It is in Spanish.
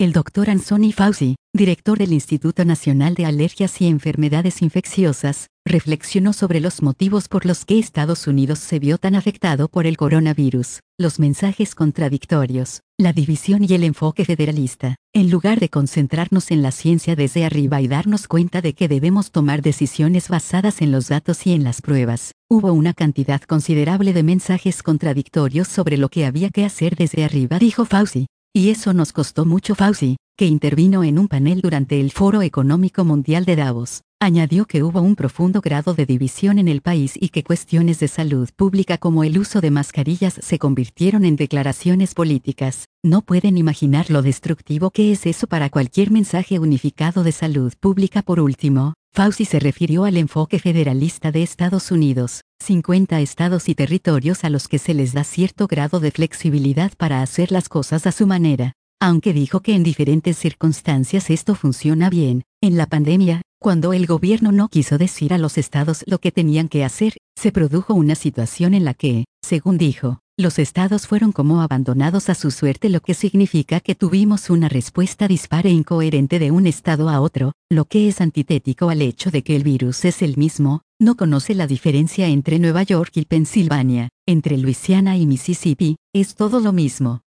El Dr. Anthony Fauci, director del Instituto Nacional de Alergias y Enfermedades Infecciosas, reflexionó sobre los motivos por los que Estados Unidos se vio tan afectado por el coronavirus, los mensajes contradictorios, la división y el enfoque federalista. En lugar de concentrarnos en la ciencia desde arriba y darnos cuenta de que debemos tomar decisiones basadas en los datos y en las pruebas, hubo una cantidad considerable de mensajes contradictorios sobre lo que había que hacer desde arriba, dijo Fauci. Y eso nos costó mucho. Fauci, que intervino en un panel durante el Foro Económico Mundial de Davos, añadió que hubo un profundo grado de división en el país y que cuestiones de salud pública como el uso de mascarillas se convirtieron en declaraciones políticas. No pueden imaginar lo destructivo que es eso para cualquier mensaje unificado de salud pública. Por último, Fauci se refirió al enfoque federalista de Estados Unidos, 50 estados y territorios a los que se les da cierto grado de flexibilidad para hacer las cosas a su manera. Aunque dijo que en diferentes circunstancias esto funciona bien, en la pandemia, cuando el gobierno no quiso decir a los estados lo que tenían que hacer, se produjo una situación en la que, según dijo, los estados fueron como abandonados a su suerte, lo que significa que tuvimos una respuesta dispar e incoherente de un estado a otro, lo que es antitético al hecho de que el virus es el mismo. No conoce la diferencia entre Nueva York y Pensilvania, entre Luisiana y Mississippi, es todo lo mismo.